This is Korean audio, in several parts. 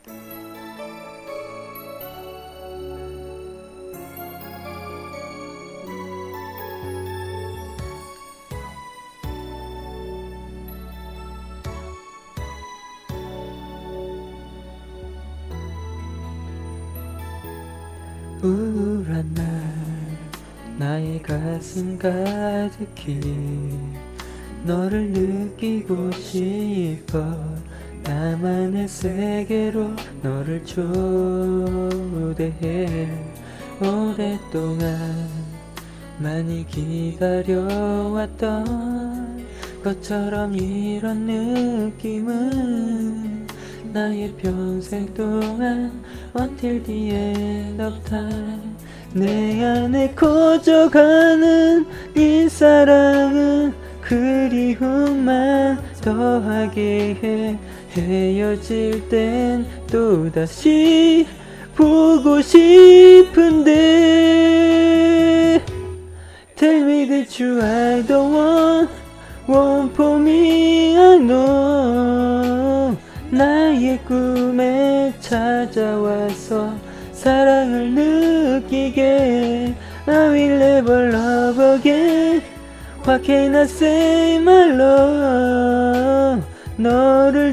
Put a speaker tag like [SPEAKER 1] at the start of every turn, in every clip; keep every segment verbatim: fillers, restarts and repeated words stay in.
[SPEAKER 1] 우울한 날 나의 가슴 가득히 너를 느끼고 싶어. 나만의 세계로 너를 초대해. 오랫동안 많이 기다려왔던 것처럼 이런 느낌은 나의 평생 동안 until the end of time. 내 안에 커져가는 이 사랑은 그리움만 더하게 해. 헤어질 땐 또다시 보고 싶은데 Tell me that you are the one, one for me I know. 나의 꿈에 찾아와서 사랑을 느끼게. I will never love again. What can I say my love. 너를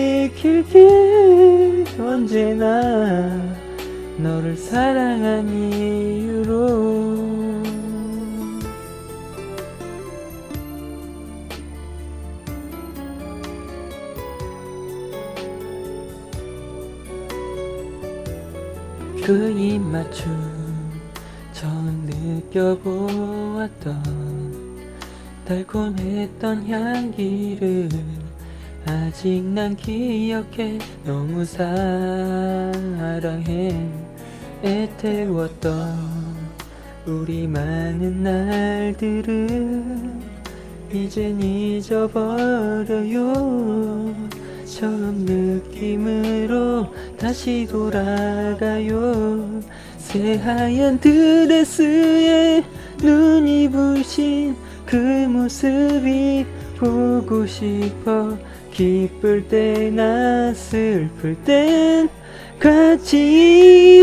[SPEAKER 1] 지킬게. 언제나 너를 사랑한 이유로. 그 입맞춤 처음 느껴보았던 달콤했던 향기를 아직 난 기억해. 너무 사랑해. 애태웠던 우리 많은 날들은 이젠 잊어버려요. 처음 느낌으로 다시 돌아가요. 새하얀 드레스에 눈이 부신 그 모습이 보고 싶어. 기쁠 때나 슬플 땐 같이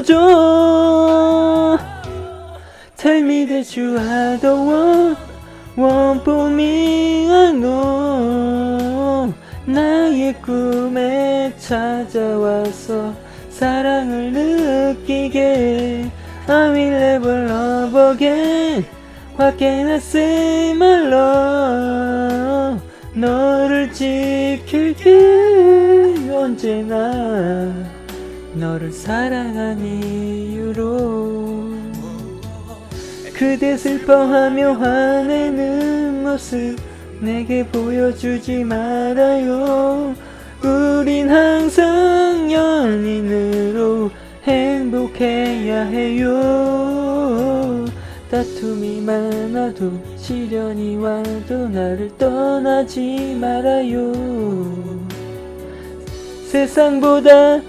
[SPEAKER 1] 있어줘. Tell me that you are the one, one for me I know. 나의 꿈에 찾아와서 사랑을 느끼게. I will never love again. What can I say my love. 너를 지킬게. 언제나 너를 사랑한 이유로. 그대 슬퍼하며 화내는 모습 내게 보여주지 말아요. 우린 항상 연인으로 행복해야 해요. 다툼이 많아도 시련이 와도 나를 떠나지 말아요. 세상보다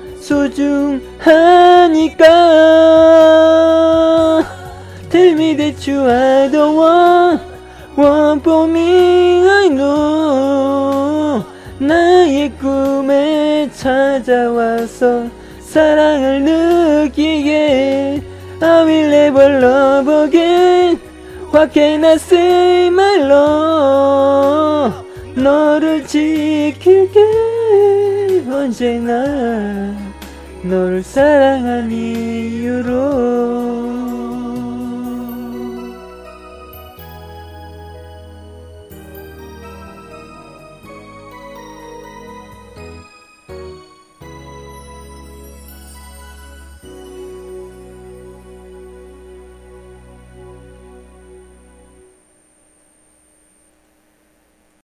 [SPEAKER 1] 소중하니까. Tell me that you are the one, one for me I know. 나의 꿈에 찾아와서 사랑을 느끼게. I will never love again. What can I say my love. 너를 지킬게. 언제나 너를 사랑한 이유로.